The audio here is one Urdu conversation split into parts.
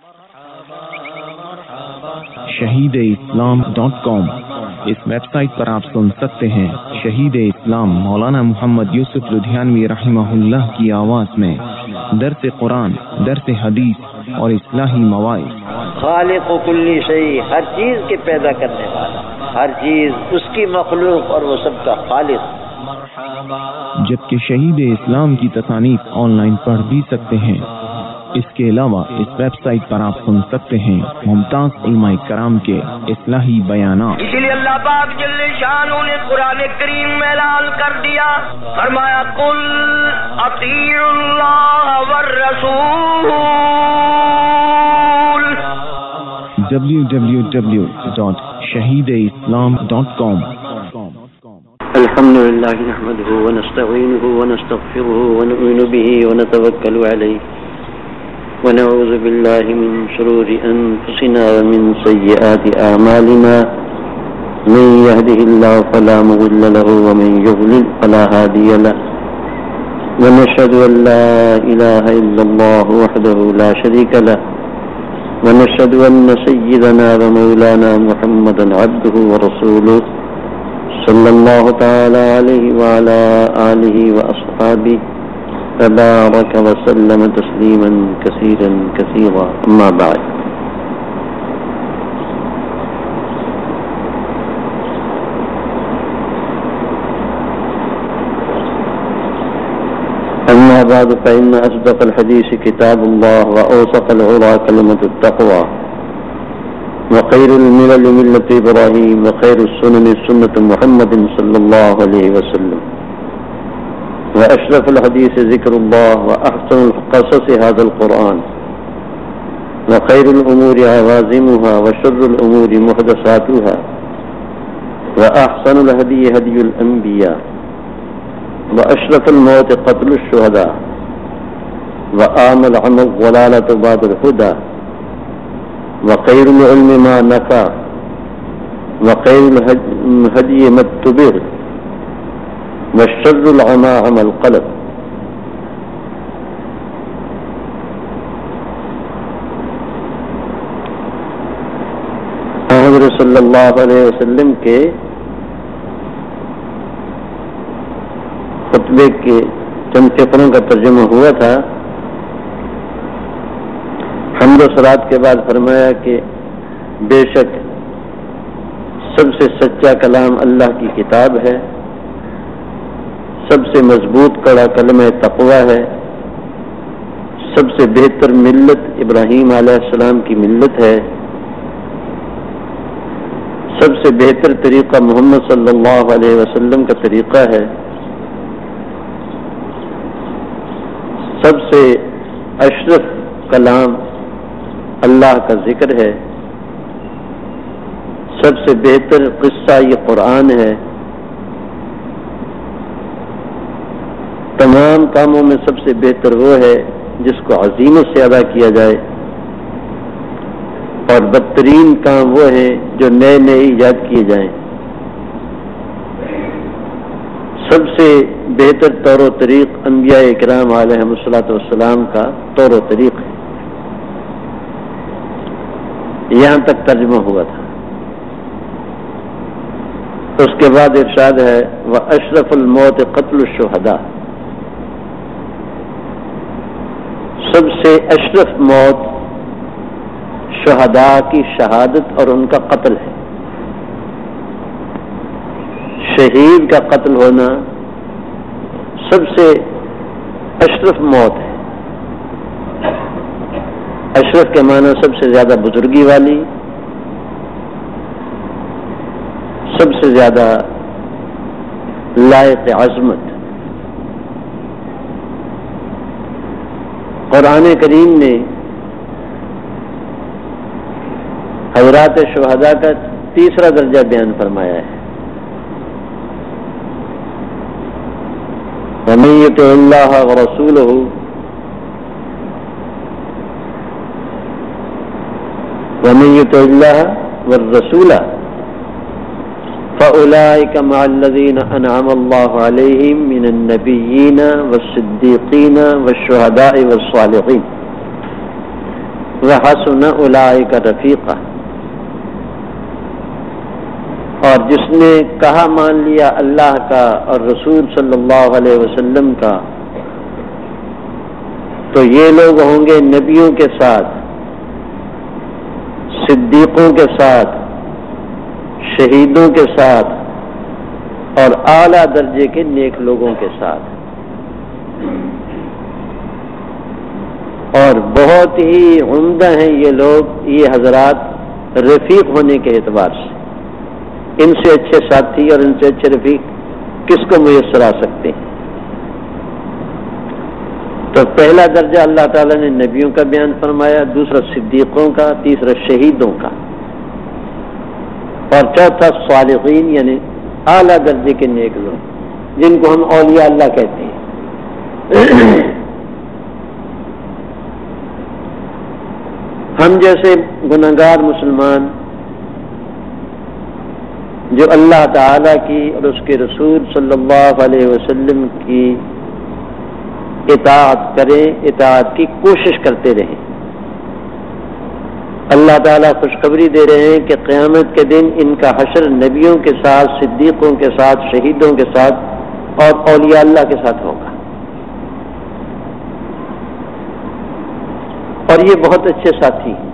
shahideislam.com اس ویب سائٹ پر آپ سن سکتے ہیں شہید اسلام مولانا محمد یوسف لدھیانوی رحمہ اللہ کی آواز میں درس قرآن، درس حدیث اور اصلاحی مواعظ۔ خالق و کلی شیء، ہر چیز کے پیدا کرنے والا، ہر چیز اس کی مخلوق اور وہ سب کا خالق۔ جبکہ شہید اسلام کی تصانیف آن لائن پڑھ بھی سکتے ہیں۔ اس کے علاوہ اس ویب سائٹ پر آپ سن سکتے ہیں ممتاز علماء کرام کے اصلاحی بیانات۔ اسی لیے اللہ پاک جل شانہ نے قرآن کریم میں اعلان کر دیا، فرمایا قل اطیعوا اللہ والرسول۔ www.shahideislam.com۔ الحمد لله نحمده ونستعينه ونستغفره ونؤمن به ونتوكل عليه ونعوذ بالله من شرور أنفسنا ومن سيئات أعمالنا، من يهده الله فلا مضل له ومن يضلل فلا هادي له، ونشهد أن لا إله إلا الله وحده لا شريك له، ونشهد أن سيدنا ومولانا محمدا عبده ورسوله صلى الله تعالى عليه وعلى آله وأصحابه تبارك وسلم تسليما كثيرا كثيرا، أما بعد۔ أما بعد فإن أصدق الحديث كتاب الله، وأوثق العرى كلمة التقوى، وخير الملل ملة إبراهيم، وخير السنن سنة محمد صلى الله عليه وسلم، وأشرف الحديث ذكر الله، وأحسن القصص هذا القرآن، وخير الأمور عوازمها، وشر الأمور محدثاتها، وأحسن الهدي هدي الأنبياء، وأشرف الموت قتل الشهداء، وآم العمل ضلالة بعد الهدى، وخير العلم ما نفع، وخير الهدي ما اتبع، والشر العمى عمى القلب۔ حضرت صلی اللہ علیہ وسلم کے خطبے کے چند فقروں کا ترجمہ ہوا تھا۔ حمد و صلات کے بعد فرمایا کہ بے شک سب سے سچا کلام اللہ کی کتاب ہے، سب سے مضبوط کڑا کلمہ تقوی ہے، سب سے بہتر ملت ابراہیم علیہ السلام کی ملت ہے، سب سے بہتر طریقہ محمد صلی اللہ علیہ وسلم کا طریقہ ہے، سب سے اشرف کلام اللہ کا ذکر ہے، سب سے بہتر قصہ یہ قرآن ہے، تمام کاموں میں سب سے بہتر وہ ہے جس کو عزیمت سے ادا کیا جائے، اور بدترین کام وہ ہیں جو نئے نئے ایجاد کیے جائیں۔ سب سے بہتر طور و طریق انبیاء اکرام علیہم الصلاۃ والسلام کا طور و طریق ہے۔ یہاں تک ترجمہ ہوا تھا۔ اس کے بعد ارشاد ہے وَأَشْرَفُ الْمَوْتِ قَتْلُ الشُّهَدَاءِ، سب سے اشرف موت شہداء کی شہادت اور ان کا قتل ہے۔ شہید کا قتل ہونا سب سے اشرف موت ہے۔ اشرف کے معنی سب سے زیادہ بزرگی والی، سب سے زیادہ لائق عظمت۔ قرآن کریم نے حضرات شہداء کا تیسرا درجہ بیان فرمایا ہے۔ وَمَن يُطِعِ اللَّهَ وَرَسُولَهُ وَمَن يُطِعِ اللَّهَ وَالرَّسُولَ فَأُولَئِكَ مَعَ الَّذِينَ أَنْعَمَ اللَّهُ عَلَيْهِمْ مِنَ النَّبِيِّينَ وَالصِّدِّيقِينَ وَالشُّهَدَاءِ وَالصَّالِحِينَ۔ وحسن اولئک رفیقا، اور جس نے کہا مان لیا اللہ کا اور رسول صلی اللہ علیہ وسلم کا، تو یہ لوگ ہوں گے نبیوں کے ساتھ، صدیقوں کے ساتھ، شہیدوں کے ساتھ اور اعلیٰ درجے کے نیک لوگوں کے ساتھ، اور بہت ہی عمدہ ہیں یہ لوگ، یہ حضرات رفیق ہونے کے اعتبار سے۔ ان سے اچھے ساتھی اور ان سے اچھے رفیق کس کو میسر آ سکتے ہیں؟ تو پہلا درجہ اللہ تعالیٰ نے نبیوں کا بیان فرمایا، دوسرا صدیقوں کا، تیسرا شہیدوں کا، اور چوتھا صالحین یعنی اعلیٰ درجے کے نیک لوگ، جن کو ہم اولیاء اللہ کہتے ہیں۔ ہم جیسے گنہگار مسلمان جو اللہ تعالیٰ کی اور اس کے رسول صلی اللہ علیہ وسلم کی اطاعت کریں، اطاعت کی کوشش کرتے رہیں، اللہ تعالیٰ خوشخبری دے رہے ہیں کہ قیامت کے دن ان کا حشر نبیوں کے ساتھ، صدیقوں کے ساتھ، شہیدوں کے ساتھ اور اولیاء اللہ کے ساتھ ہوگا، اور یہ بہت اچھے ساتھی ہیں۔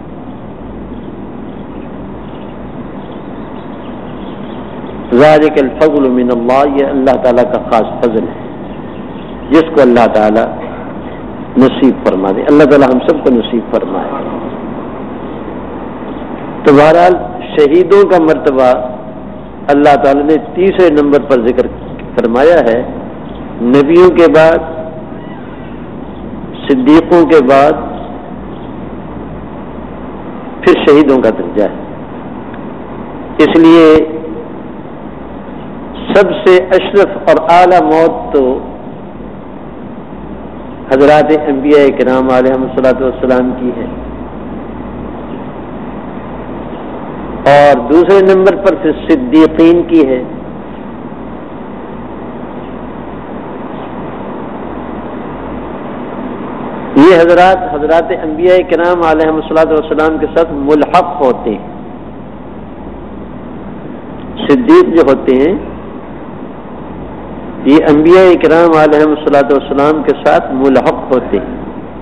ذالک الفضل من اللہ، یہ اللہ تعالیٰ کا خاص فضل ہے جس کو اللہ تعالیٰ نصیب فرما دے۔ اللہ تعالیٰ ہم سب کو نصیب فرمائے۔ تو بہرحال شہیدوں کا مرتبہ اللہ تعالیٰ نے تیسرے نمبر پر ذکر فرمایا ہے، نبیوں کے بعد، صدیقوں کے بعد پھر شہیدوں کا درجہ ہے۔ اس لیے سب سے اشرف اور اعلیٰ موت تو حضرات انبیاء کرام علیہم الصلاۃ والسلام کی ہے، اور دوسرے نمبر پر پھر صدیقین کی ہے، یہ حضرات انبیاء کرام علیہم الصلاۃ والسلام کے ساتھ ملحق ہوتے ہیں۔ صدیق جو ہوتے ہیں یہ انبیاء کرام علیہم الصلاۃ والسلام کے ساتھ ملحق ہوتے ہیں۔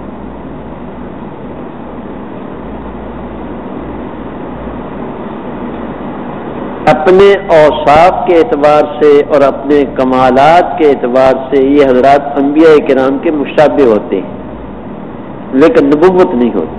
اپنے اوصاف کے اعتبار سے اور اپنے کمالات کے اعتبار سے یہ حضرات انبیاء کرام کے مشابہ ہوتے ہیں، لیکن نبوت نہیں ہوتی۔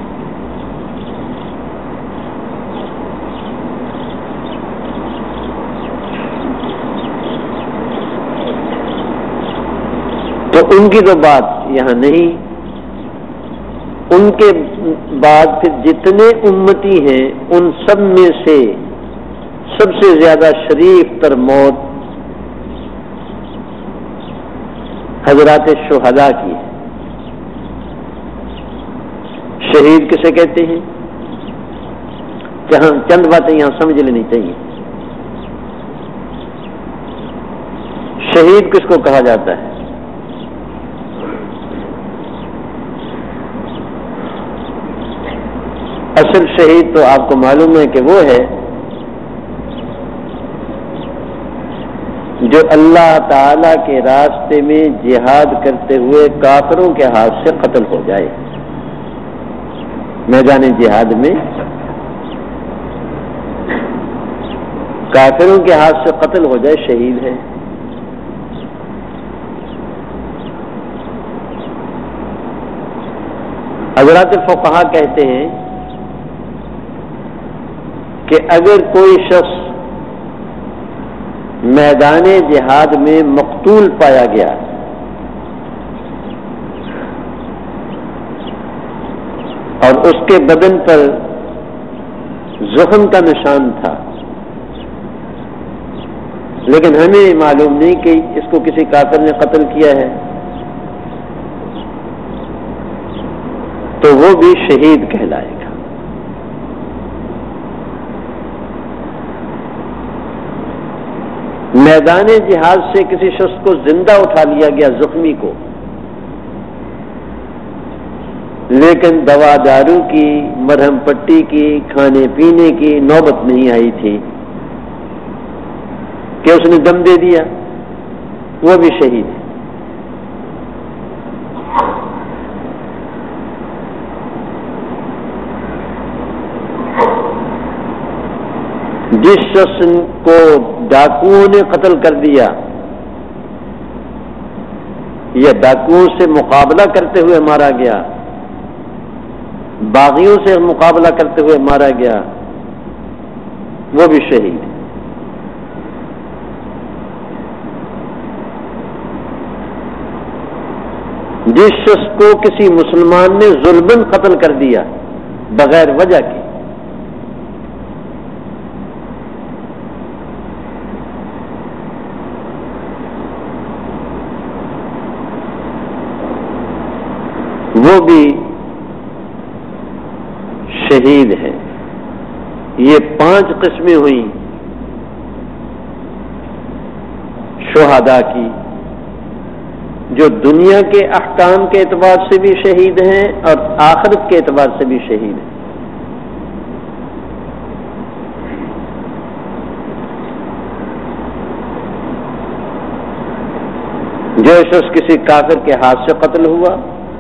تو ان کی تو بات یہاں نہیں، ان کے بعد پھر جتنے امتی ہیں ان سب میں سے سب سے زیادہ شریف تر موت حضرات شہداء کی ہے۔ شہید کسے کہتے ہیں؟ جہاں چند باتیں یہاں سمجھ لینی چاہیے۔ شہید کس کو کہا جاتا ہے؟ اصل شہید تو آپ کو معلوم ہے کہ وہ ہے جو اللہ تعالی کے راستے میں جہاد کرتے ہوئے کافروں کے ہاتھ سے قتل ہو جائے، میدان جہاد میں کافروں کے ہاتھ سے قتل ہو جائے، شہید ہے۔ حضرات فقہا کہتے ہیں کہ اگر کوئی شخص میدان جہاد میں مقتول پایا گیا اور اس کے بدن پر زخم کا نشان تھا، لیکن ہمیں معلوم نہیں کہ اس کو کسی کافر نے قتل کیا ہے، تو وہ بھی شہید کہلائے گا۔ میدان جہاد سے کسی شخص کو زندہ اٹھا لیا گیا، زخمی کو، لیکن دوا دارو کی، مرہم پٹی کی، کھانے پینے کی نوبت نہیں آئی تھی کہ اس نے دم دے دیا، وہ بھی شہید ہے۔ جس شخص کو ڈاکوؤں نے قتل کر دیا یا ڈاکوؤں سے مقابلہ کرتے ہوئے مارا گیا، باغیوں سے مقابلہ کرتے ہوئے مارا گیا، وہ بھی شہید ہے۔ جس شخص کو کسی مسلمان نے ظلماً قتل کر دیا بغیر وجہ کے، وہ بھی شہید ہے۔ یہ 5 قسمیں ہوئیں شہداء کی، جو دنیا کے احکام کے اعتبار سے بھی شہید ہیں اور آخرت کے اعتبار سے بھی شہید ہیں۔ جو شخص کسی کافر کے ہاتھ سے قتل ہوا،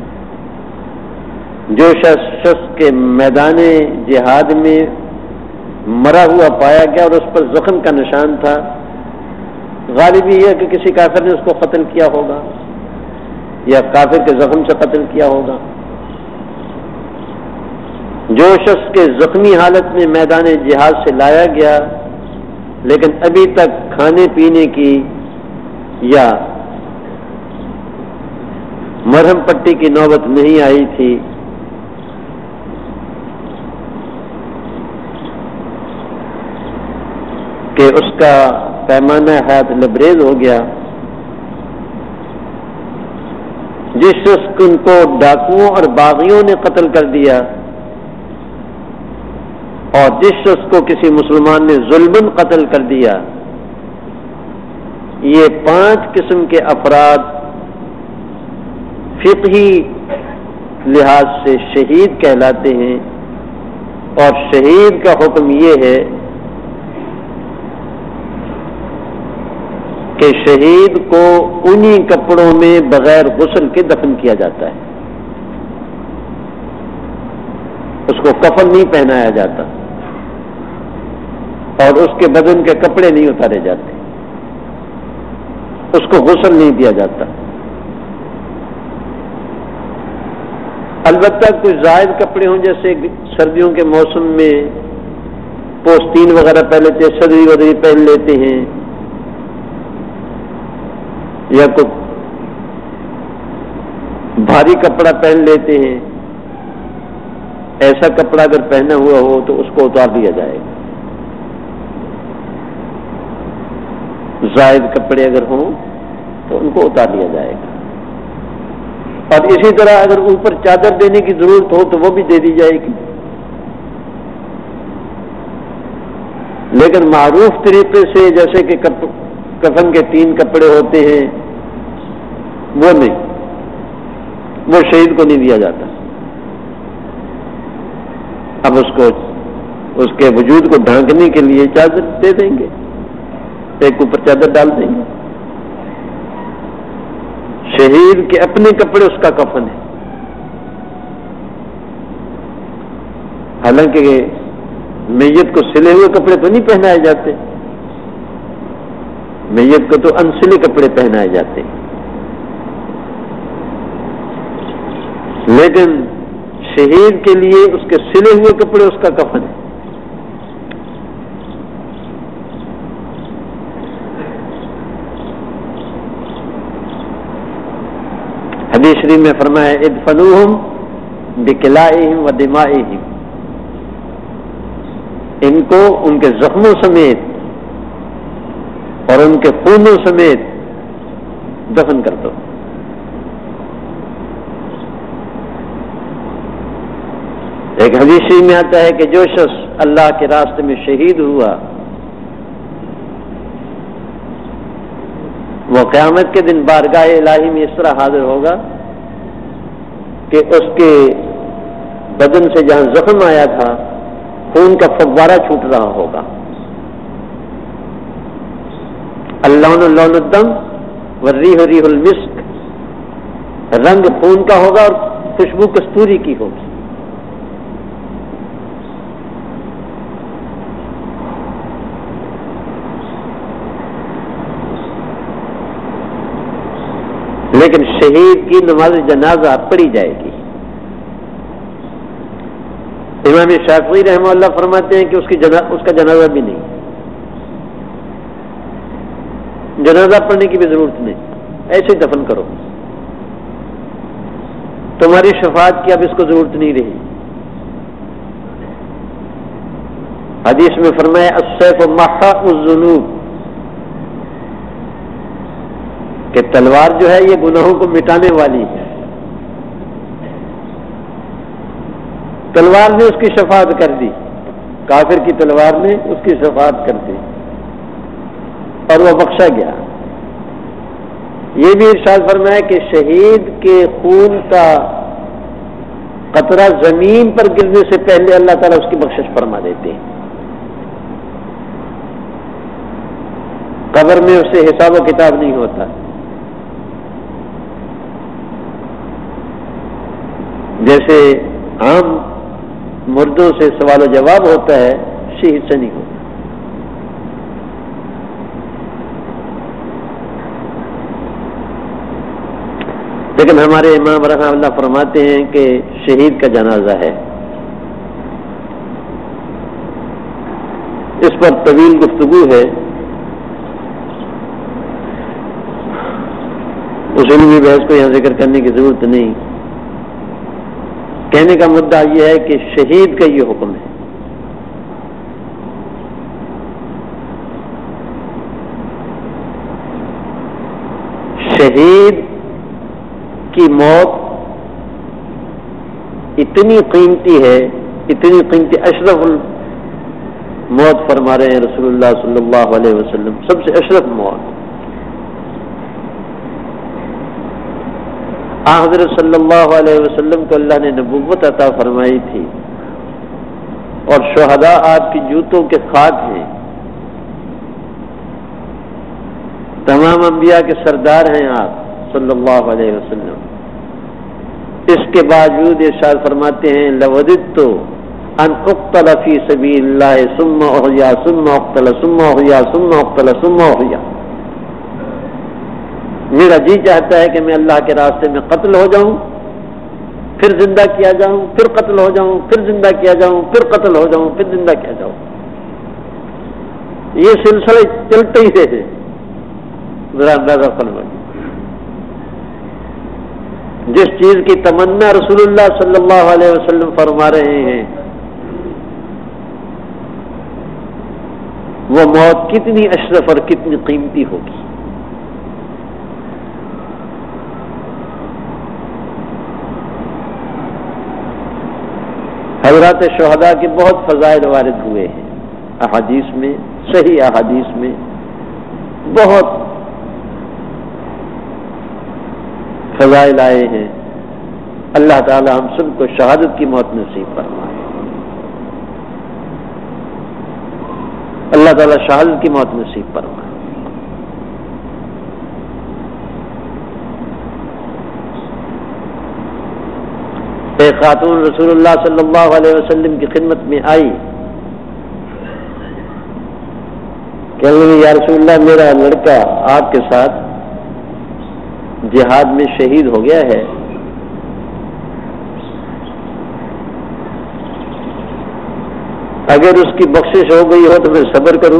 جو شخص کے میدان جہاد میں مرا ہوا پایا گیا اور اس پر زخم کا نشان تھا، غالب یہ ہے کہ کسی کافر نے اس کو قتل کیا ہوگا یا کافر کے زخم سے قتل کیا ہوگا۔ جو شخص کے زخمی حالت میں میدان جہاد سے لایا گیا لیکن ابھی تک کھانے پینے کی یا مرہم پٹی کی نوبت نہیں آئی تھی، کہ اس کا پیمانہ حیات لبریز ہو گیا۔ جس شخص کو ڈاکوؤں اور باغیوں نے قتل کر دیا اور جس شخص کو کسی مسلمان نے ظلماً قتل کر دیا، یہ 5 قسم کے افراد فقہی لحاظ سے شہید کہلاتے ہیں، اور شہید کا حکم یہ ہے کہ شہید کو انہی کپڑوں میں بغیر غسل کے دفن کیا جاتا ہے، اس کو کفن نہیں پہنایا جاتا اور اس کے بدن کے کپڑے نہیں اتارے جاتے، اس کو غسل نہیں دیا جاتا۔ البتہ کچھ زائد کپڑے ہوں، جیسے سردیوں کے موسم میں پوستین وغیرہ پہن لیتے ہیں، صدری ودری پہن لیتے ہیں، یا کوئی بھاری کپڑا پہن لیتے ہیں، ایسا کپڑا اگر پہنا ہوا ہو تو اس کو اتار دیا جائے گا۔ زائد کپڑے اگر ہوں تو ان کو اتار دیا جائے گا، اور اسی طرح اگر اوپر چادر دینے کی ضرورت ہو تو وہ بھی دے دی جائے گی، لیکن معروف طریقے سے جیسے کہ کفن کے 3 کپڑے ہوتے ہیں وہ نہیں، وہ شہید کو نہیں دیا جاتا۔ اب اس کے وجود کو ڈھانکنے کے لیے چادر دے دیں گے، ایک اوپر چادر ڈال دیں گے۔ شہید کے اپنے کپڑے اس کا کفن ہے، حالانکہ میت کو سلے ہوئے کپڑے تو نہیں پہنائے جاتے، میت کو تو انسلے کپڑے پہنائے جاتے ہیں، لیکن شہید کے لیے اس کے سلے ہوئے کپڑے اس کا کفن ہے۔ حدیث شریف میں فرمایا ادفنوہم بکلائہم و دمائہم، ان کو ان کے زخموں سمیت اور ان کے خونوں سمیت دفن کر دو۔ ایک حدیث شریف میں آتا ہے کہ جو شخص اللہ کے راستے میں شہید ہوا وہ قیامت کے دن بارگاہ الہی میں اس طرح حاضر ہوگا کہ اس کے بدن سے جہاں زخم آیا تھا خون کا فوارہ چھوٹ رہا ہوگا. اللون لون الدم والریح ریح المسک، رنگ خون کا ہوگا اور خوشبو کستوری کی ہوگی. لیکن شہید کی نماز جنازہ پڑھی جائے گی. امام شافعی رحمہ اللہ فرماتے ہیں کہ اس کا جنازہ بھی نہیں، جنازہ پڑھنے کی بھی ضرورت نہیں، ایسے ہی دفن کرو، تمہاری شفاعت کی اب اس کو ضرورت نہیں رہی. حدیث میں فرمایا السیف محاء الذنوب، کہ تلوار جو ہے یہ گناہوں کو مٹانے والی ہے. تلوار نے اس کی شفاعت کر دی، کافر کی تلوار نے اس کی شفاعت کر دی اور وہ بخشا گیا. یہ بھی ارشاد فرمایا کہ شہید کے خون کا قطرہ زمین پر گرنے سے پہلے اللہ تعالیٰ اس کی بخشش فرما دیتے ہیں. قبر میں اس سے حساب و کتاب نہیں ہوتا. جیسے عام مردوں سے سوال و جواب ہوتا ہے، شہید سے نہیں ہوتا. لیکن ہمارے امام رحمہ اللہ فرماتے ہیں کہ شہید کا جنازہ ہے. اس پر طویل گفتگو ہے، اس علمی بحث کو یہاں ذکر کرنے کی ضرورت نہیں. کہنے کا مدعا یہ ہے کہ شہید کا یہ حکم ہے. شہید کی موت اتنی قیمتی ہے، اتنی قیمتی، اشرف الموت فرما رہے ہیں رسول اللہ صلی اللہ علیہ وسلم، سب سے اشرف موت. حضرت صلی اللہ علیہ وسلم کو اللہ نے نبوت عطا فرمائی تھی اور شہداء آپ کی جوتوں کے خاک ہیں. تمام انبیاء کے سردار ہیں آپ صلی اللہ علیہ وسلم. اس کے باوجود ارشاد فرماتے ہیں لوددت ان اقتل فی سبیل اللہ ثم احیا ثم اقتل ثم احیا ثم اقتل ثم احیا. میرا جی چاہتا ہے کہ میں اللہ کے راستے میں قتل ہو جاؤں، پھر زندہ کیا جاؤں، پھر قتل ہو جاؤں، پھر زندہ کیا جاؤں، پھر قتل ہو جاؤں، پھر زندہ کیا جاؤں. یہ سلسلہ چلتے ہی رہے. ذرا اندازہ فرمائیے، جس چیز کی تمنا رسول اللہ صلی اللہ علیہ وسلم فرما رہے ہیں، وہ موت کتنی اشرف اور کتنی قیمتی ہوگی. حضرات شہداء کے بہت فضائل وارد ہوئے ہیں احادیث میں، صحیح احادیث میں بہت فضائل آئے ہیں. اللہ تعالی ہم سب کو شہادت کی موت نصیب فرمائے. اللہ تعالی شہادت کی موت نصیب فرمائے. ایک خاتون رسول اللہ صلی اللہ علیہ وسلم کی خدمت میں آئی، کہنے لگی یا رسول اللہ میرا لڑکا آپ کے ساتھ جہاد میں شہید ہو گیا ہے، اگر اس کی بخشش ہو گئی ہو تو میں صبر کروں،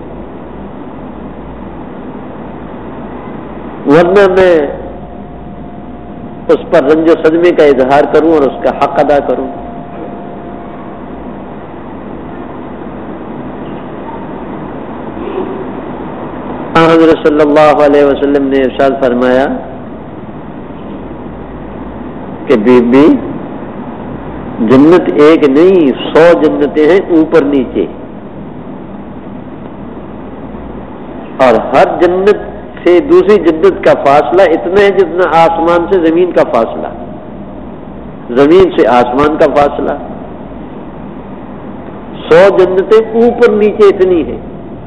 ورنہ میں اس پر رنج و صدمے کا اظہار کروں اور اس کا حق ادا کروں. حضرت صلی اللہ علیہ وسلم نے ارشاد فرمایا کہ بی بی جنت ایک نہیں 100 جنتیں ہیں اوپر نیچے، اور ہر جنت سے دوسری جنت کا فاصلہ اتنا ہے جتنا آسمان سے زمین کا فاصلہ. زمین سے آسمان کا فاصلہ، 100 جنتیں اوپر نیچے اتنی ہیں.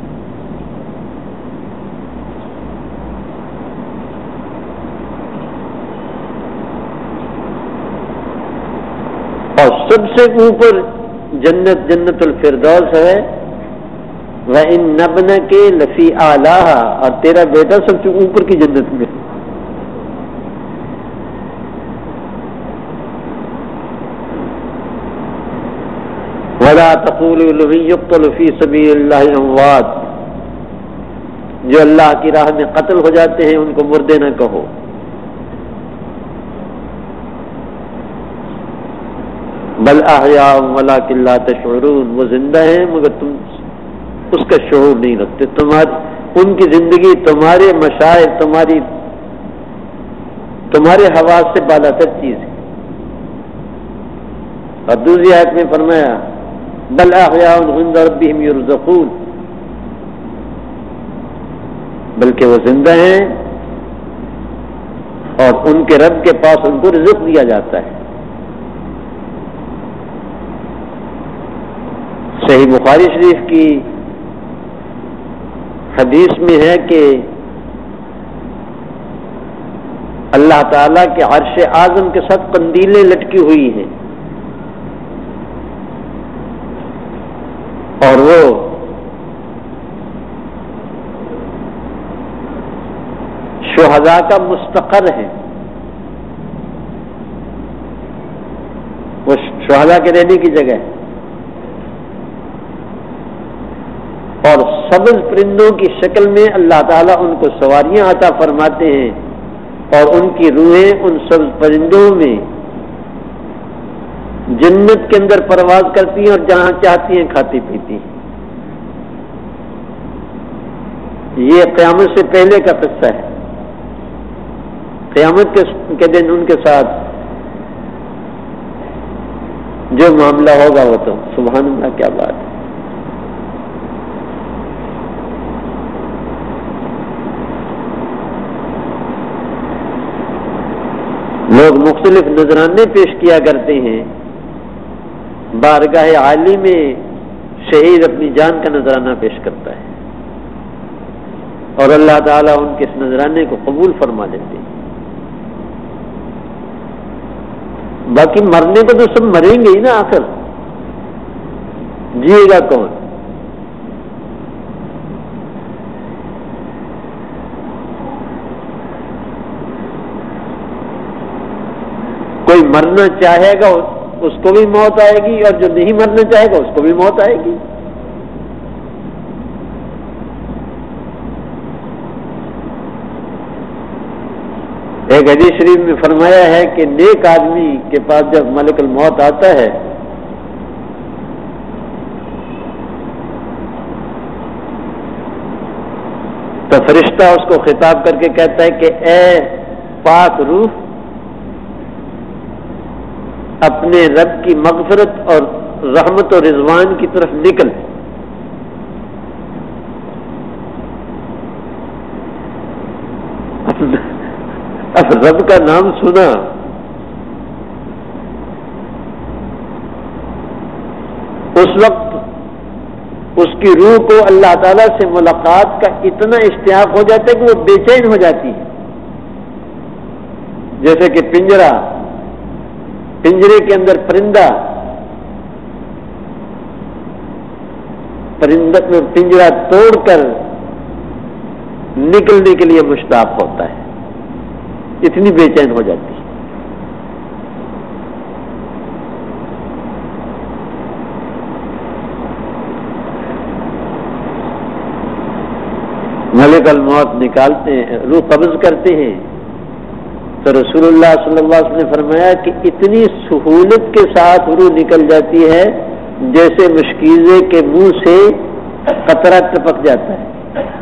اور سب سے اوپر جنت جنت الفردوس ہے. وَإِنَّ ابْنَكَ لَفِي أَعْلَاهَا، اور تیرا بیٹا سب سے اوپر کی جنت میں. وَلَا تَقُولُوا لِمَن يُقْتَلُ فِي سَبِيلِ اللَّهِ أَمْوَاتٌ، جو اللہ کی راہ میں قتل ہو جاتے ہیں ان کو مردے نہ کہو. بل احیاء ولکن لا تشعرون، وہ زندہ ہیں مگر تم اس کا شعور نہیں رکھتے. ان کی زندگی تمہارے مشاعر، تمہارے حواس سے بالا تر چیز ہے. اور دوسری آیت میں فرمایا بل احیاء عند ربهم یرزقون، بلکہ وہ زندہ ہیں اور ان کے رب کے پاس ان کو رزق دیا جاتا ہے. صحیح بخاری شریف کی حدیث میں ہے کہ اللہ تعالیٰ کے عرش اعظم کے ساتھ قندیلیں لٹکی ہوئی ہیں، اور وہ شہداء کا مستقر ہے، وہ شہداء کے رہنے کی جگہ ہے. اور سبز پرندوں کی شکل میں اللہ تعالیٰ ان کو سواریاں عطا فرماتے ہیں، اور ان کی روحیں ان سبز پرندوں میں جنت کے اندر پرواز کرتی ہیں اور جہاں چاہتی ہیں کھاتی پیتی ہیں. یہ قیامت سے پہلے کا قصہ ہے. قیامت کے دن ان کے ساتھ جو معاملہ ہوگا وہ تو سبحان اللہ کیا بات ہے. لوگ مختلف نذرانے پیش کیا کرتے ہیں. بارگاہ عالی میں شہید اپنی جان کا نذرانہ پیش کرتا ہے اور اللہ تعالیٰ ان کے اس نذرانے کو قبول فرما لیتے ہیں. باقی مرنے کو تو سب مریں گے ہی نا، آخر جیے گا کون؟ کوئی مرنا چاہے گا اس کو بھی موت آئے گی، اور جو نہیں مرنا چاہے گا اس کو بھی موت آئے گی. ایک حدیث شریف میں فرمایا ہے کہ نیک آدمی کے پاس جب ملک الموت آتا ہے تو فرشتہ اس کو خطاب کر کے کہتا ہے کہ اے پاک روح، اپنے رب کی مغفرت اور رحمت و رضوان کی طرف نکل. اب رب کا نام سنا، اس وقت اس کی روح کو اللہ تعالیٰ سے ملاقات کا اتنا اشتیاق ہو جاتا ہے کہ وہ بے چین ہو جاتی ہے. جیسے کہ پنجرے کے اندر پنجرا توڑ کر نکلنے کے لیے مشتاق ہوتا ہے، اتنی بے چین ہو جاتی ہے. ملک الموت نکالتے ہیں، روح قبض کرتے ہیں، تو رسول اللہ صلی اللہ علیہ وسلم نے فرمایا کہ اتنی سہولت کے ساتھ روح نکل جاتی ہے جیسے مشکیزے کے منہ سے قطرہ ٹپک جاتا ہے.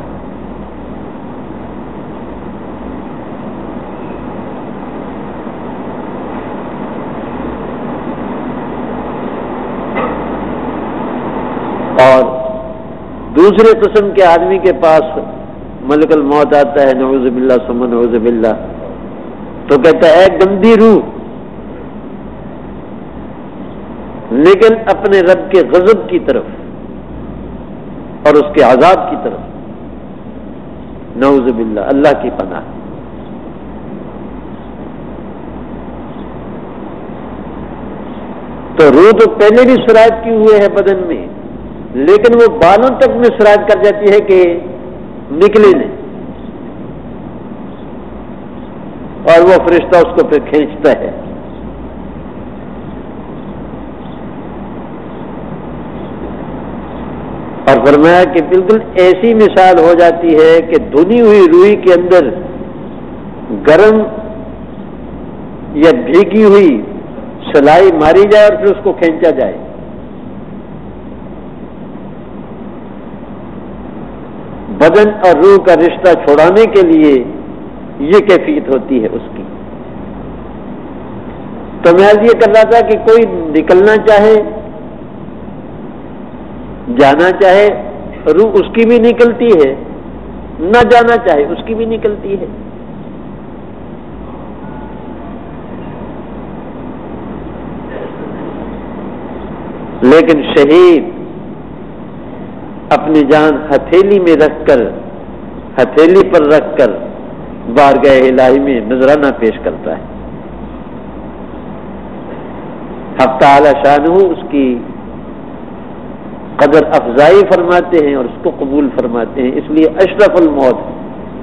اور دوسرے قسم کے آدمی کے پاس ملک الموت آتا ہے، نعوذ باللہ ثم نعوذ باللہ، تو کہتا ہے اے گندی روح، لیکن اپنے رب کے غضب کی طرف اور اس کے عذاب کی طرف، نعوذ باللہ، اللہ کی پناہ۔ تو روح تو پہلے بھی سرایت کی ہوئے ہے بدن میں، لیکن وہ بالوں تک میں سرایت کر جاتی ہے کہ نکلے نہیں، اور وہ فرشتہ اس کو پھر کھینچتا ہے۔ اور فرمایا کہ بالکل ایسی مثال ہو جاتی ہے کہ دھنی ہوئی روئی کے اندر گرم یا بھیگی ہوئی سلائی ماری جائے اور پھر اس کو کھینچا جائے۔ بدن اور روح کا رشتہ چھوڑانے کے لیے یہ کیفیت ہوتی ہے اس کی۔ تو میں آج یہ کر رہا تھا کہ کوئی نکلنا چاہے، جانا چاہے، روح اس کی بھی نکلتی ہے، نہ جانا چاہے اس کی بھی نکلتی ہے۔ لیکن شہید اپنی جان ہتھیلی میں رکھ کر، ہتھیلی پر رکھ کر بارگاہ الہی میں نذرانہ پیش کرتا ہے۔ حق تعالی شانہ اس کی قدر افزائی فرماتے ہیں اور اس کو قبول فرماتے ہیں، اس لیے اشرف الموت ہے۔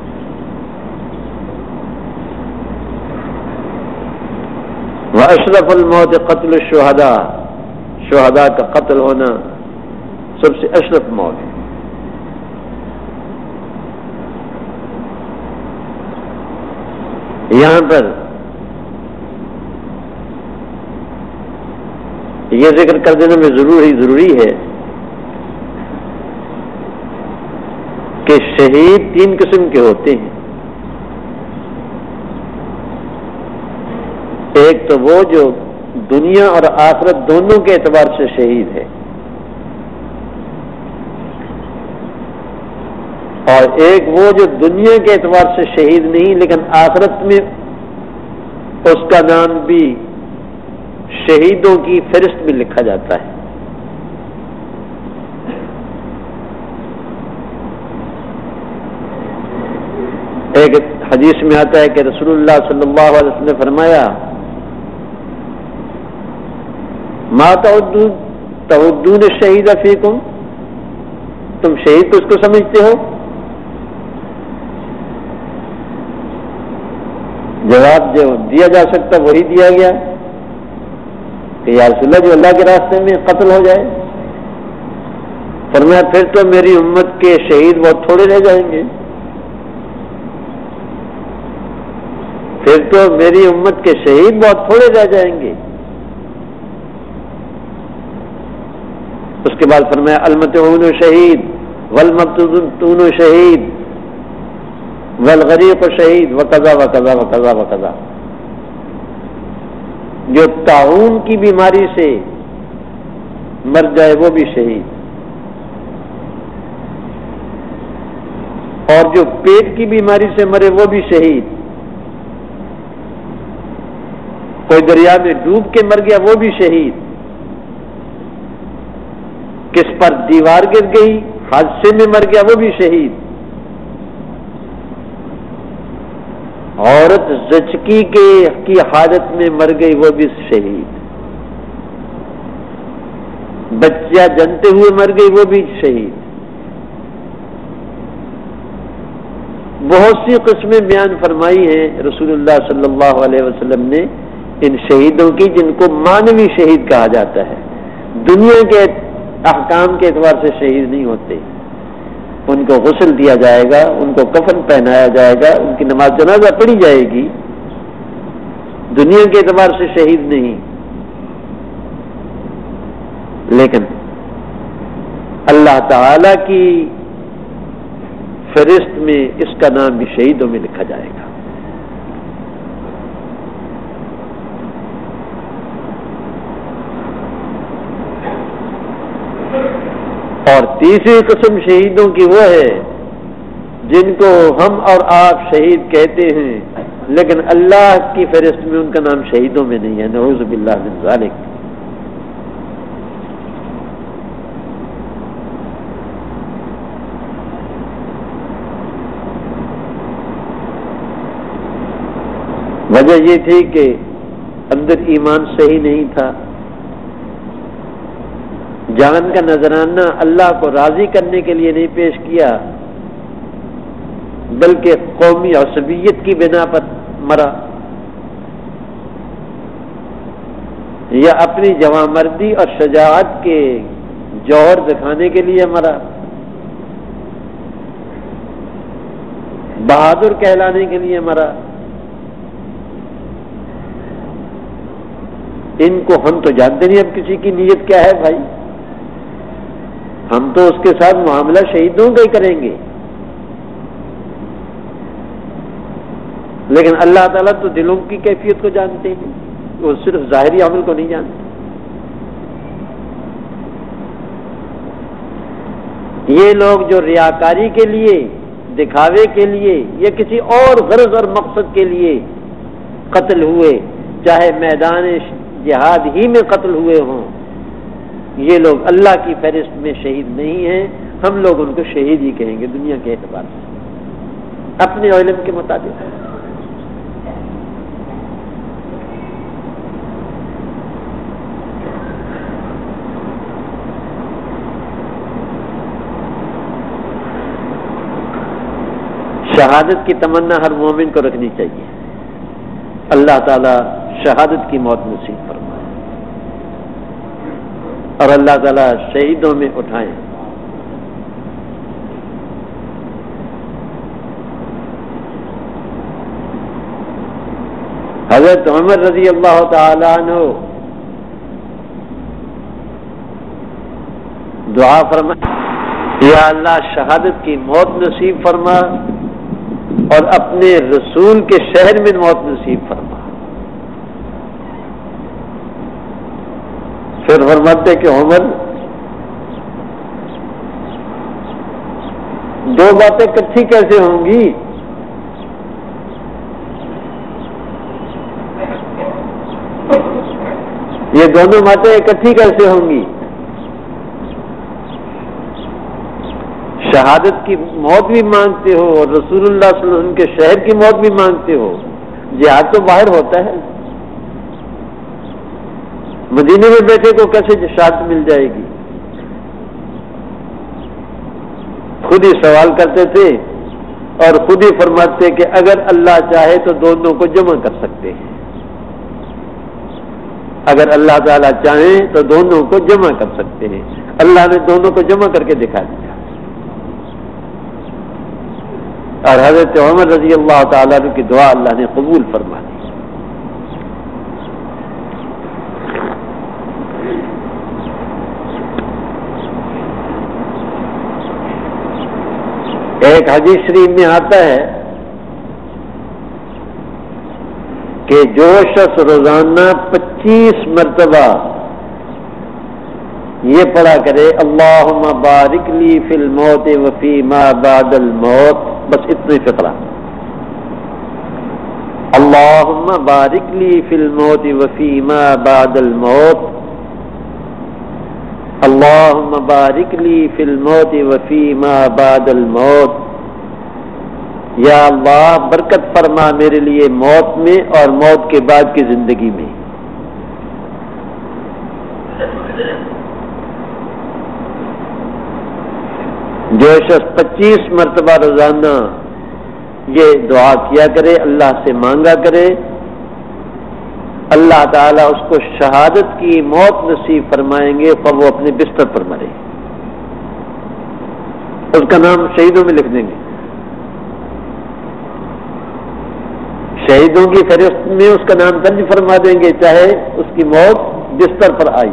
واشرف الموت قتل الشہداء، شہداء کا قتل ہونا سب سے اشرف موت ہے۔ یہاں پر یہ ذکر کر دینا میں ضروری ہے کہ شہید 3 قسم کے ہوتے ہیں۔ ایک تو وہ جو دنیا اور آخرت دونوں کے اعتبار سے شہید ہے، اور ایک وہ جو دنیا کے اعتبار سے شہید نہیں لیکن آخرت میں اس کا نام بھی شہیدوں کی فہرست میں لکھا جاتا ہے۔ ایک حدیث میں آتا ہے کہ رسول اللہ صلی اللہ علیہ وسلم نے فرمایا، ما تعدون الشہید فیکم، تم شہید کس کو سمجھتے ہو؟ جواب جو دیا جا سکتا وہی دیا گیا کہ یا رسول اللہ جو اللہ کے راستے میں قتل ہو جائے۔ فرمایا پھر تو میری امت کے شہید بہت تھوڑے رہ جائیں گے، پھر تو میری امت کے شہید بہت تھوڑے رہ جائیں گے۔ اس کے بعد فرمایا المطعون شہید والمبتون شہید والغریق شہید وکذا وکذا وکذا وکذا، جو طاعون کی بیماری سے مر جائے وہ بھی شہید، اور جو پیٹ کی بیماری سے مرے وہ بھی شہید، کوئی دریا میں ڈوب کے مر گیا وہ بھی شہید، کس پر دیوار گر گئی حادثے میں مر گیا وہ بھی شہید، عورت زچکی کی حالت میں مر گئی وہ بھی شہید، بچہ جنتے ہوئے مر گئی وہ بھی شہید۔ بہت سی قسمیں بیان فرمائی ہیں رسول اللہ صلی اللہ علیہ وسلم نے ان شہیدوں کی، جن کو مانوی شہید کہا جاتا ہے، دنیا کے احکام کے اعتبار سے شہید نہیں ہوتے۔ ان کو غسل دیا جائے گا، ان کو کفن پہنایا جائے گا، ان کی نماز جنازہ پڑھی جائے گی، دنیا کے اعتبار سے شہید نہیں، لیکن اللہ تعالی کی فہرست میں اس کا نام بھی شہیدوں میں لکھا جائے گا۔ اور تیسری قسم شہیدوں کی وہ ہے جن کو ہم اور آپ شہید کہتے ہیں لیکن اللہ کی فہرست میں ان کا نام شہیدوں میں نہیں ہے، نعوذ باللہ من ذالک۔ وجہ یہ تھی کہ اندر ایمان صحیح نہیں تھا، جان کا نذرانہ اللہ کو راضی کرنے کے لیے نہیں پیش کیا، بلکہ قومی عصبیت کی بنا پر مرا، یا اپنی جوانمردی اور شجاعت کے جوہر دکھانے کے لیے مرا، بہادر کہلانے کے لیے مرا۔ ان کو ہم تو جانتے نہیں اب کسی کی نیت کیا ہے بھائی، ہم تو اس کے ساتھ معاملہ شہیدوں کا ہی کریں گے، لیکن اللہ تعالیٰ تو دلوں کی کیفیت کو جانتے ہیں، وہ صرف ظاہری عمل کو نہیں جانتے۔ یہ لوگ جو ریاکاری کے لیے، دکھاوے کے لیے یا کسی اور غرض اور مقصد کے لیے قتل ہوئے، چاہے میدان جہاد ہی میں قتل ہوئے ہوں، یہ لوگ اللہ کی فہرست میں شہید نہیں ہیں، ہم لوگ ان کو شہید ہی کہیں گے دنیا کے اعتبار سے اپنے علم کے مطابق۔ شہادت کی تمنا ہر مومن کو رکھنی چاہیے، اللہ تعالیٰ شہادت کی موت نصیب فرمائے اور اللہ تعالیٰ شہیدوں میں اٹھائیں۔ حضرت عمر رضی اللہ تعالیٰ عنہ دعا فرمائے، یا اللہ شہادت کی موت نصیب فرما اور اپنے رسول کے شہر میں موت نصیب فرما۔ پھر فرماتے کہ عمر دو باتیں اکٹھی کیسے ہوں گی؟ یہ دونوں باتیں اکٹھی کیسے ہوں گی؟ شہادت کی موت بھی مانگتے ہو اور رسول اللہ صلی اللہ علیہ وسلم کے شہر کی موت بھی مانگتے ہو، جہاد تو باہر ہوتا ہے، مدینے میں بیٹھے کو کیسے شہادت مل جائے گی؟ خود ہی سوال کرتے تھے اور خود ہی فرماتے کہ اگر اللہ چاہے تو دونوں کو جمع کر سکتے ہیں، اگر اللہ تعالیٰ چاہیں تو دونوں کو جمع کر سکتے ہیں۔ اللہ نے دونوں کو جمع کر کے دکھا دیا، اور حضرت عمر رضی اللہ تعالیٰ عنہ کی دعا اللہ نے قبول فرما دی۔ ایک حدیث شریف میں آتا ہے کہ جو شخص روزانہ 25 مرتبہ یہ پڑھا کرے اللہم بارک لی فی الموت وفی ما بعد الموت، بس اتنے فقرہ، اللہم بارک لی فی الموت وفی ما بعد الموت، اللہم بارک لی فی الموت وفی ما بعد الموت، یا اللہ برکت فرما میرے لیے موت میں اور موت کے بعد کی زندگی میں۔ جو شخص 25 مرتبہ روزانہ یہ دعا کیا کرے، اللہ سے مانگا کرے، اللہ تعالیٰ اس کو شہادت کی موت نصیب فرمائیں گے، اور وہ اپنے بستر پر مرے، اس کا نام شہیدوں میں لکھ دیں گے، شہیدوں کی فہرست میں اس کا نام درج فرما دیں گے، چاہے اس کی موت بستر پر آئی۔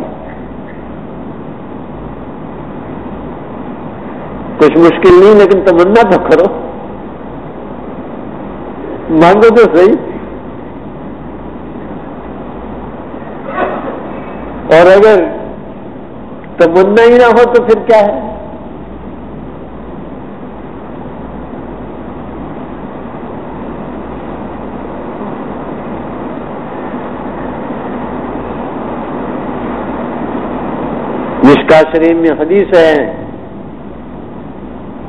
کچھ مشکل نہیں، لیکن تمنا تو کرو، مانگو تو صحیح، اور اگر تمنا ہی نہ ہو تو پھر کیا ہے؟ مشکوٰۃ شریف میں حدیث ہے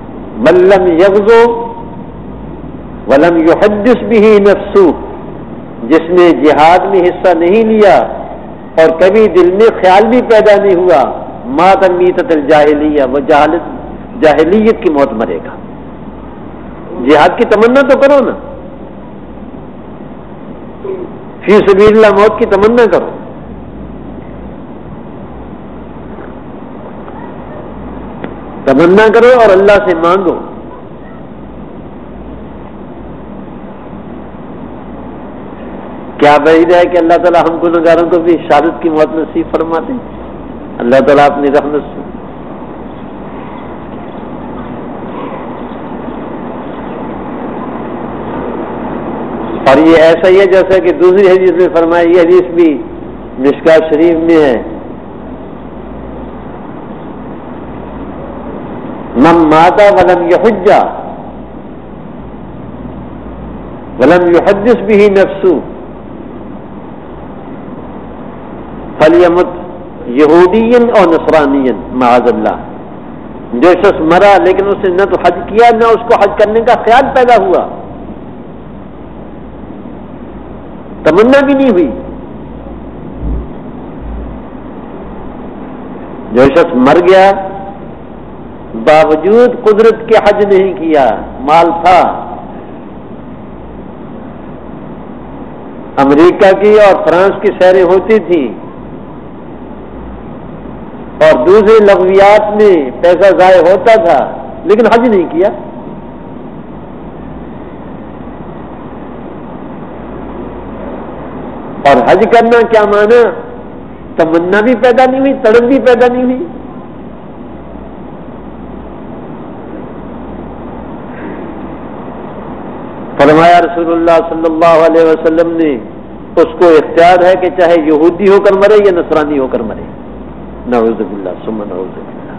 من لم یغزو ولم یحدث به نفسه جس نے جہاد میں حصہ نہیں لیا اور کبھی دل میں خیال بھی پیدا نہیں ہوا، مات میتۃ الجاہلیہ، وہ جاہلیت کی موت مرے گا۔ جہاد کی تمنا تو کرو نا، فی سبیل اللہ موت کی تمنا کرو۔ تمنا کرو اور اللہ سے مانگو۔ کیا بعید ہے کہ اللہ تعالیٰ ہم گنہگاروں کو بھی شہادت کی موت نصیب فرما دیں۔ اللہ تعالیٰ اپنی رحمت سے اور یہ ایسا ہی ہے جیسا کہ دوسری حدیث میں فرمایا، یہ حدیث بھی مشکات شریف میں ہے، من مات ولم یحج ولم یحدث به نفسه فلیمت یہودیا اور نصرانیا معاذ اللہ۔ جو شخص مرا لیکن اس نے نہ تو حج کیا نہ اس کو حج کرنے کا خیال پیدا ہوا، تمنا بھی نہیں ہوئی، جو شخص مر گیا باوجود قدرت کے حج نہیں کیا، مال تھا، امریکہ کی اور فرانس کی سیریں ہوتی تھیں اور دوسرے لغویات میں پیسہ ضائع ہوتا تھا لیکن حج نہیں کیا، اور حج کرنا کیا معنی؟ تمنا بھی پیدا نہیں ہوئی، تڑپ بھی پیدا نہیں ہوئی۔ فرمایا رسول اللہ صلی اللہ علیہ وسلم نے، اس کو اختیار ہے کہ چاہے یہودی ہو کر مرے یا نصرانی ہو کر مرے۔ نعوذ باللہ ثم نعوذ باللہ۔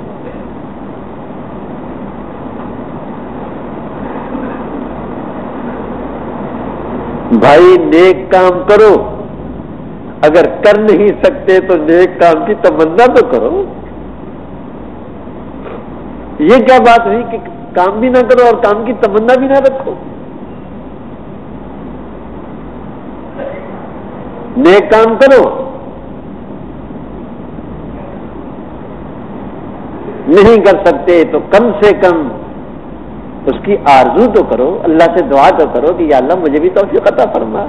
بھائی نیک کام کرو، اگر کر نہیں سکتے تو نیک کام کی تمنا تو کرو۔ یہ کیا بات ہوئی کہ کام بھی نہ کرو اور کام کی تمنا بھی نہ رکھو؟ نیک کام کرو، نہیں کر سکتے تو کم سے کم اس کی آرزو تو کرو، اللہ سے دعا تو کرو کہ یا اللہ مجھے بھی توفیق عطا فرما،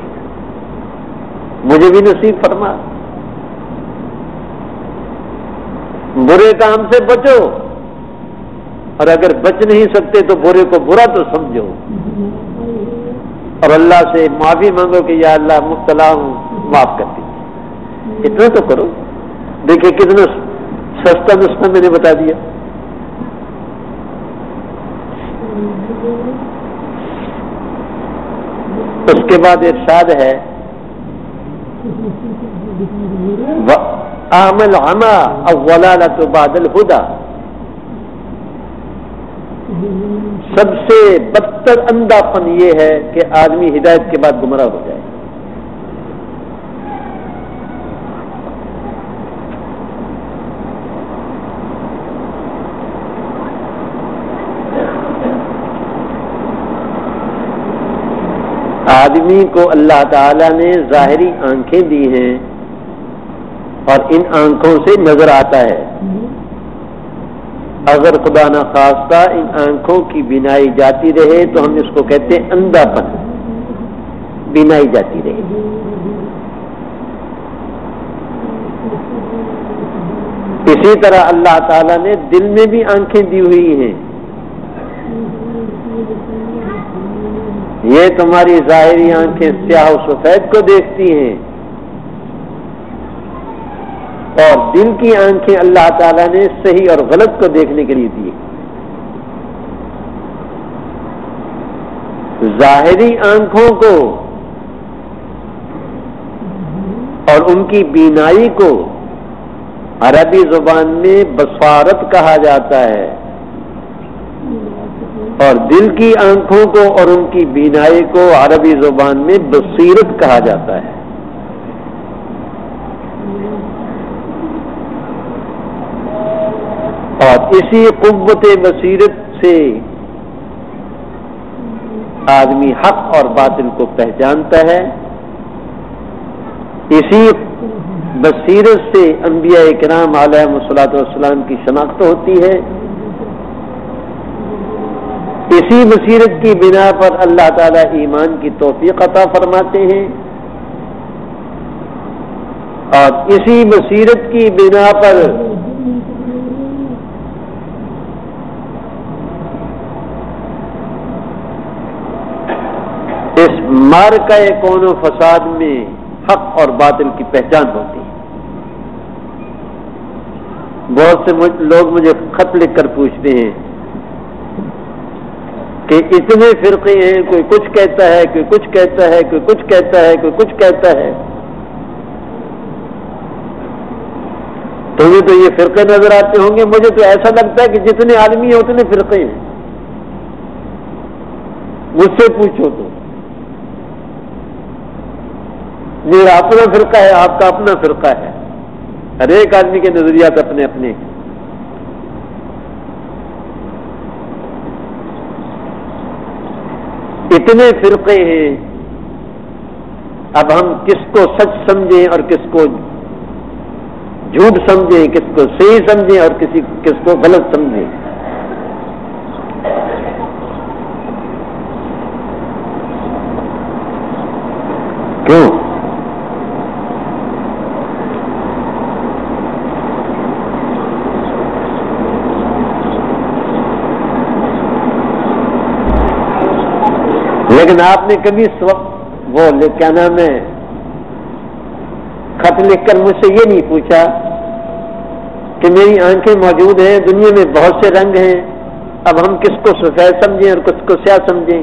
مجھے بھی نصیب فرما۔ برے کام سے بچو، اور اگر بچ نہیں سکتے تو برے کو برا تو سمجھو اور اللہ سے معافی مانگو کہ یا اللہ مبتلا ہوں، معاف کر دیجیے۔ اتنا تو کرو۔ دیکھیں کتنا سستا نسخہ میں نے بتا دیا۔ اس کے بعد ارشاد ہے وَأَعْمَ الْعَمَى الضَّلَالَةُ بَعْدَ الْهُدَى، سب سے بدتر اندھا پن یہ ہے کہ آدمی ہدایت کے بعد گمراہ ہو جائے۔ آدمی کو اللہ تعالی نے ظاہری آنکھیں دی ہیں اور ان آنکھوں سے نظر آتا ہے۔ اگر خدا نہ خواستہ ان آنکھوں کی بینائی جاتی رہے تو ہم اس کو کہتے ہیں اندھا پن، بینائی جاتی رہے۔ اسی طرح اللہ تعالی نے دل میں بھی آنکھیں دی ہوئی ہیں، یہ تمہاری ظاہری آنکھیں سیاہ و سفید کو دیکھتی ہیں اور دل کی آنکھیں اللہ تعالیٰ نے صحیح اور غلط کو دیکھنے کے لیے دی۔ ظاہری آنکھوں کو اور ان کی بینائی کو عربی زبان میں بصارت کہا جاتا ہے، اور دل کی آنکھوں کو اور ان کی بینائی کو عربی زبان میں بصیرت کہا جاتا ہے۔ اور اسی قوت بصیرت سے آدمی حق اور باطل کو پہچانتا ہے اسی بصیرت سے انبیاء کرام علیہم الصلوۃ والسلام کی شناخت ہوتی ہے، اسی بصیرت کی بنا پر اللہ تعالیٰ ایمان کی توفیق عطا فرماتے ہیں، اور اسی بصیرت کی بنا پر اس معرکہ کون و فساد میں حق اور باطل کی پہچان ہوتی ہے۔ بہت سے لوگ مجھے خط لکھ کر پوچھتے ہیں کہ اتنے فرقے ہیں، کوئی کچھ کہتا ہے، کوئی کچھ کہتا ہے، کوئی کچھ کہتا ہے، کوئی کچھ کہتا ہے، تمہیں تو یہ فرقے نظر آتے ہوں گے، مجھے تو ایسا لگتا ہے کہ جتنے آدمی ہیں اتنے فرقے ہیں، مجھ سے پوچھو تو میرا اپنا فرقہ ہے، آپ کا اپنا فرقہ ہے، ہر ایک آدمی کے نظریات اپنے اپنے۔ اتنے فرقے ہیں، اب ہم کس کو سچ سمجھیں اور کس کو جھوٹ سمجھیں، کس کو صحیح سمجھیں اور کس کو غلط سمجھیں۔ کیوں؟ لیکن آپ نے کبھی وہ کیا نام ہے خط لکھ کر مجھ سے یہ نہیں پوچھا کہ میری آنکھیں موجود ہیں، دنیا میں بہت سے رنگ ہیں، اب ہم کس کو سفید سمجھیں اور کس کو سیاہ سمجھیں،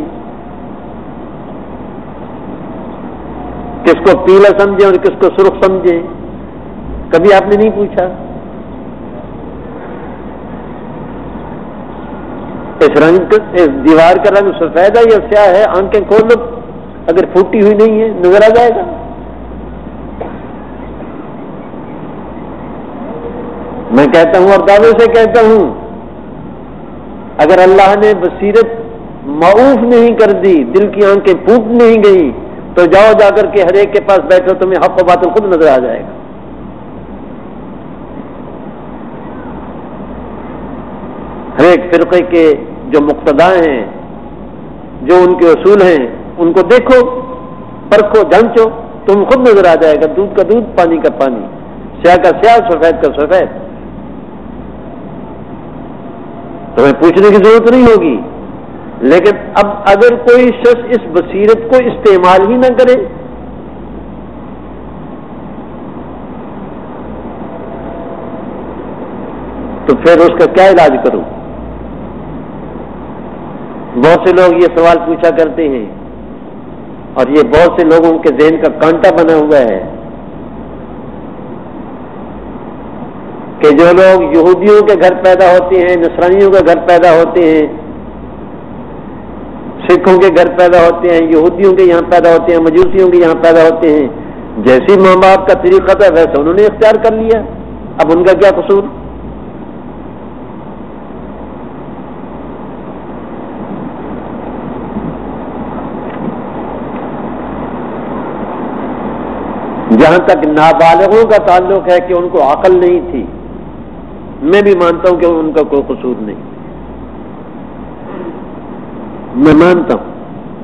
کس کو پیلا سمجھیں اور کس کو سرخ سمجھیں، کبھی آپ نے نہیں پوچھا؟ اس دیوار کا رنگ سفید ہے یا سیاہ ہے، آنکھیں کھول لو، اگر پھوٹی ہوئی نہیں ہے نظر آ جائے گا۔ میں کہتا ہوں اور دعوے سے کہتا ہوں، اگر اللہ نے بصیرت معوف نہیں کر دی، دل کی آنکھیں پھوٹ نہیں گئی، تو جاؤ جا کر کے ہر ایک کے پاس بیٹھو، تمہیں حق و باطل خود نظر آ جائے گا۔ ہر ایک فرقے کے جو مقتدا ہیں، جو ان کے اصول ہیں، ان کو دیکھو، پرکھو، جانچو، تم خود نظر آ جائے گا، دودھ کا دودھ، پانی کا پانی، سیاہ کا سیاہ، سفید کا سفید، تمہیں پوچھنے کی ضرورت نہیں ہوگی۔ لیکن اب اگر کوئی شخص اس بصیرت کو استعمال ہی نہ کرے تو پھر اس کا کیا علاج کروں؟ بہت سے لوگ یہ سوال پوچھا کرتے ہیں، اور یہ بہت سے لوگوں کے ذہن کا کانٹا بنا ہوا ہے کہ جو لوگ یہودیوں کے گھر پیدا ہوتے ہیں، نصرانیوں کے گھر پیدا ہوتے ہیں، سکھوں کے گھر پیدا ہوتے ہیں، یہودیوں کے یہاں پیدا ہوتے ہیں، مجوسیوں کے یہاں پیدا ہوتے ہیں، جیسی ماں باپ کا طریقہ تھا ویسا انہوں نے اختیار کر لیا، اب ان کا کیا قصور؟ جہاں تک نابالغوں کا تعلق ہے کہ ان کو عقل نہیں تھی، میں بھی مانتا ہوں کہ ان کا کوئی قصور نہیں، میں مانتا ہوں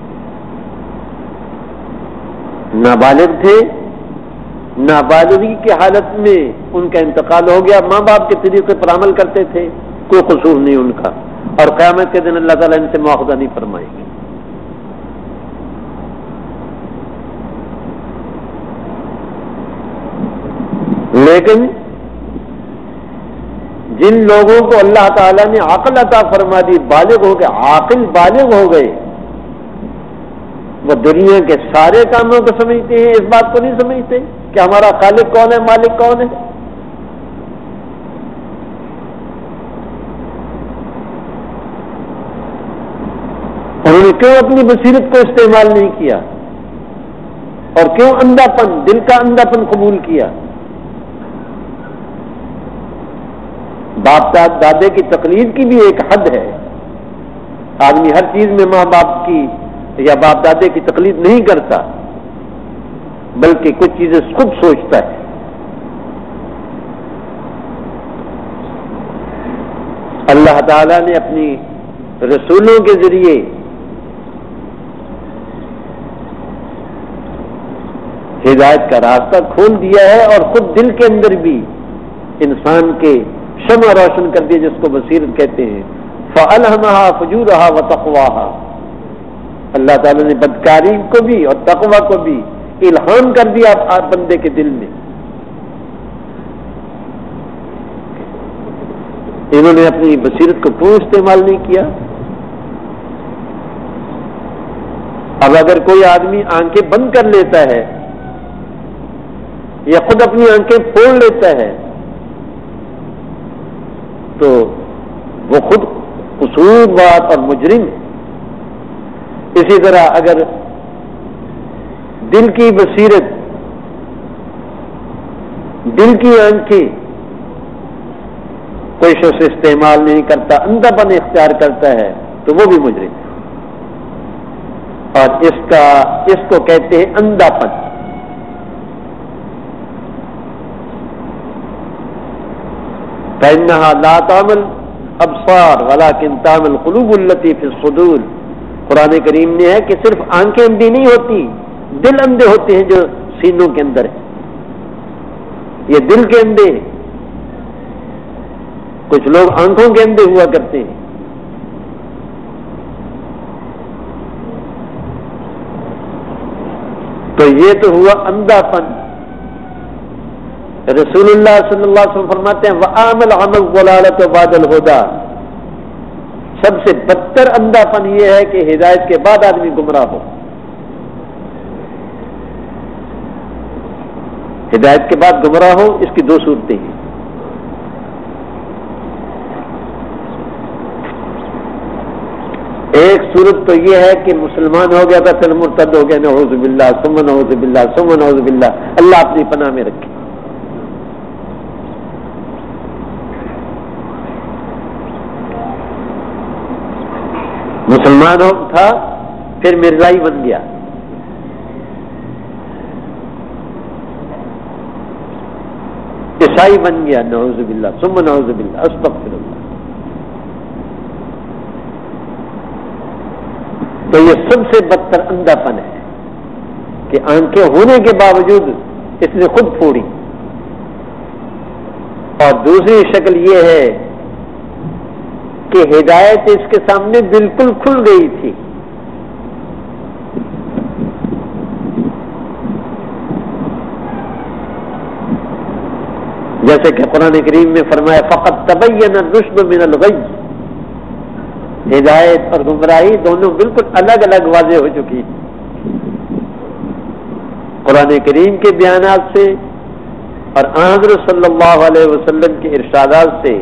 نابالغ تھے، نابالغی کی حالت میں ان کا انتقال ہو گیا، ماں باپ کے طریقے پر عمل کرتے تھے، کوئی قصور نہیں ان کا، اور قیامت کے دن اللہ تعالیٰ ان سے مواخذہ نہیں فرمائے گے۔ لیکن جن لوگوں کو اللہ تعالیٰ نے عقل عطا فرما دی، بالغ ہو گئے، عاقل بالغ ہو گئے، وہ دنیا کے سارے کاموں کو سمجھتے ہیں، اس بات کو نہیں سمجھتے کہ ہمارا خالق کون ہے، مالک کون ہے۔ انہوں نے کیوں اپنی بصیرت کو استعمال نہیں کیا، اور کیوں اندھا پن، دل کا اندھا پن قبول کیا؟ باپ دادے کی تقلید کی بھی ایک حد ہے، آدمی ہر چیز میں ماں باپ کی یا باپ دادے کی تقلید نہیں کرتا، بلکہ کچھ چیزیں خود سوچتا ہے. اللہ تعالیٰ نے اپنی رسولوں کے ذریعے ہدایت کا راستہ کھول دیا ہے اور خود دل کے اندر بھی انسان کے شمع روشن کر دیا، جس کو بصیرت کہتے ہیں. فَأَلْهَمَهَا فُجُورَهَا وَتَقْوَاهَا. اللہ تعالیٰ نے بدکاری کو بھی اور تقوی کو بھی الہام کر دیا بندے کے دل میں. انہوں نے اپنی بصیرت کو پورا استعمال نہیں کیا. اب اگر کوئی آدمی آنکھیں بند کر لیتا ہے یا خود اپنی آنکھیں پھوڑ لیتا ہے تو وہ خود قصوروار اور مجرم ہے. اسی طرح اگر دل کی بصیرت، دل کی آنکھیں کوئی شخص استعمال نہیں کرتا، اندھا پن اختیار کرتا ہے تو وہ بھی مجرم ہے. اور اس کو کہتے ہیں اندھا پن. فَإِنَّهَا لَا تَعْمَى الْأَبْصَارُ وَلَكِنْ تَعْمَى الْقُلُوبُ الَّتِي فِي الصُّدُورِ. قرآن کریم میں ہے کہ صرف آنکھیں اندھی نہیں ہوتی، دل اندھے ہوتے ہیں جو سینوں کے اندر ہے. یہ دل کے اندھے ہیں. کچھ لوگ آنکھوں کے اندھے ہوا کرتے ہیں. تو یہ تو ہوا اندھا پن. رسول اللہ صلی اللہ علیہ وسلم فرماتے ہیں وَآمَ الْعَمَى الضَّلَالَةُ بَعْدَ الْهُدَى. سب سے بدتر اندھا پن یہ ہے کہ ہدایت کے بعد آدمی گمراہ ہو. ہدایت کے بعد گمراہ ہو، اس کی دو صورتیں ہیں. ایک صورت تو یہ ہے کہ مسلمان ہو گیا تھا پھر مرتد ہو گیا، نعوذ باللہ ثم نعوذ باللہ ثم نعوذ باللہ. اللہ اپنی پناہ میں رکھے. مسلمان ہو تھا پھر مرزائی بن گیا. عیسائی بن گیا، نعوذ باللہ ثم نعوذ باللہ استغفر اللہ. تو یہ سب سے بدتر اندھا پن ہے کہ آنکھیں ہونے کے باوجود اس نے خود پھوڑی. اور دوسری شکل یہ ہے کہ ہدایت اس کے سامنے بالکل کھل گئی تھی. جیسے کہ قرآن کریم میں فرمایا فقط تبین الرشد من الغی. ہدایت اور گمراہی دونوں بالکل الگ الگ واضح ہو چکی. قرآن کریم کے بیانات سے اور حضرت صلی اللہ علیہ وسلم کے ارشادات سے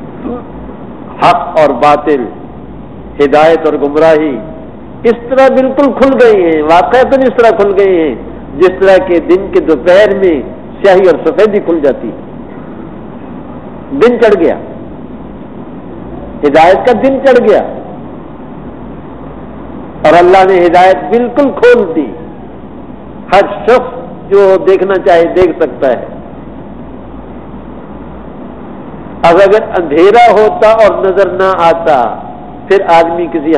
حق اور باطل، ہدایت اور گمراہی اس طرح بالکل کھل گئی ہیں. واقعتاً اس طرح کھل گئی ہیں جس طرح کہ دن کے دوپہر میں سیاہی اور سفیدی کھل جاتی ہے. دن چڑھ گیا، ہدایت کا دن چڑھ گیا اور اللہ نے ہدایت بالکل کھول دی. ہر شخص جو دیکھنا چاہے دیکھ سکتا ہے. اب اگر اندھیرا ہوتا اور نظر نہ آتا پھر آدمی کسی